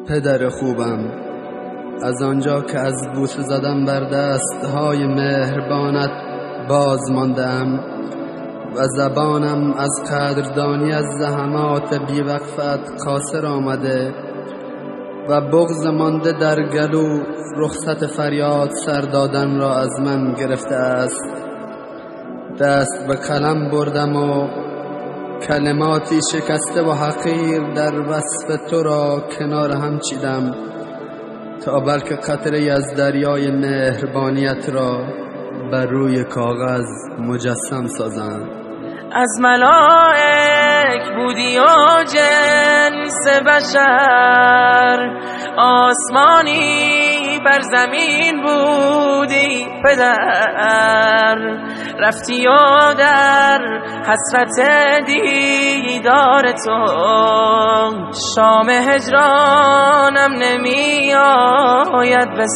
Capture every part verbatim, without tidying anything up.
پدر خوبم، از آنجا که از بوسه زدم بر دستهای مهربانت باز ماندم و زبانم از قدردانی از زحمات بیوقفت قاصر آمده و بغض مانده در گلو رخصت فریاد سر دادن را از من گرفته است. دست به قلم بردم و کلماتی شکسته و حقیر در وصف تو را کنار هم چیدم تا بلکه قطره از دریای مهربانیت را بر روی کاغذ مجسم سازم. از ملائک بودی و جنس بشر، آسمانی بر زمین بودی پدر، رفتی و در حسرت دیدار تو شام هجرانم نمی آید به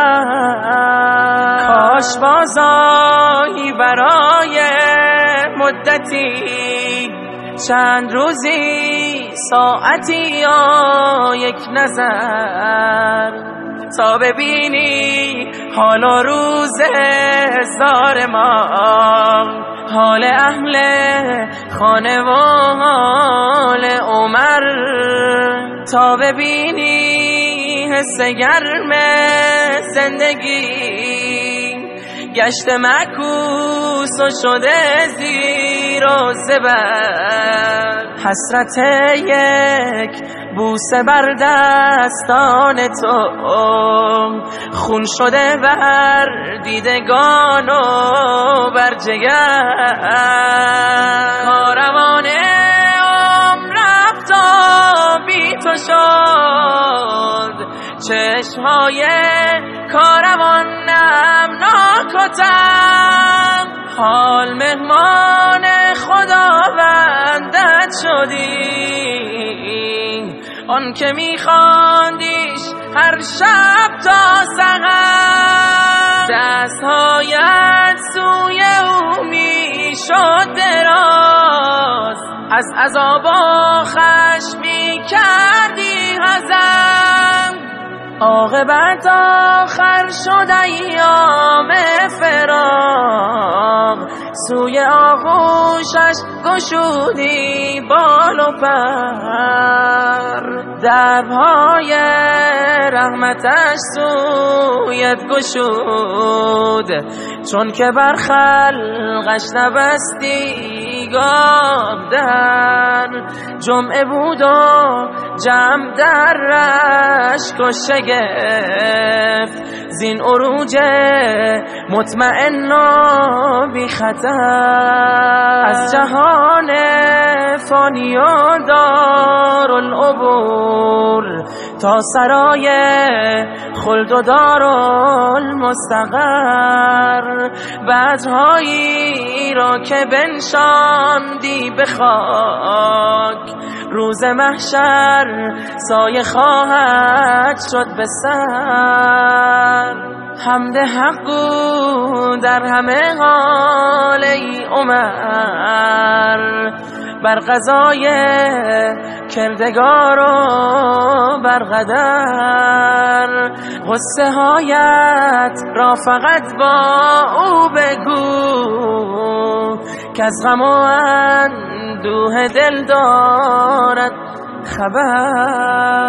سر. کاش بازایی برای مدتی، چند روزی، ساعتی یا یک نظر، تا ببینی حال و روز هزار ما، حال اهل خانه و حال عمر، تا ببینی حس گرم زندگی گشت معکوس و شده زیر و زبر. حسرت یک بوسه بر دستان تو خون شده بر دیدگان و بر جگر. کاروان عمر رفت و بی تو شد، چشمهای کاروان نمناک و تم، حال مهمان خداوندت شدی، آن که میخواندیش هر شب تا سحر. دستهایت سوی او میشد دراز، از عذاب و خشمی کردی هزم، عاقبت آخر شد ایام فراق، سوی آغوشش گشودی بال و پر. درهای رحمتش سویت گشود، چون که بر خلقش نبستی گام در. جمعه بود و جمع در رشک و شگفت، زین عروج مطمئن و بی خطر. از جهان فانی و دارالعبور تا سرای خلد و دارالمستقر، بدرهایی را که بنشاندی به خاک، روز محشر سایه خواهد شد به سر. حمد حق گو در همه حال ای عمر، بر قضای کردگار و بر قدر. غصه هایت را فقط با او بگو، که از غم و اندوه دل دارد خبر.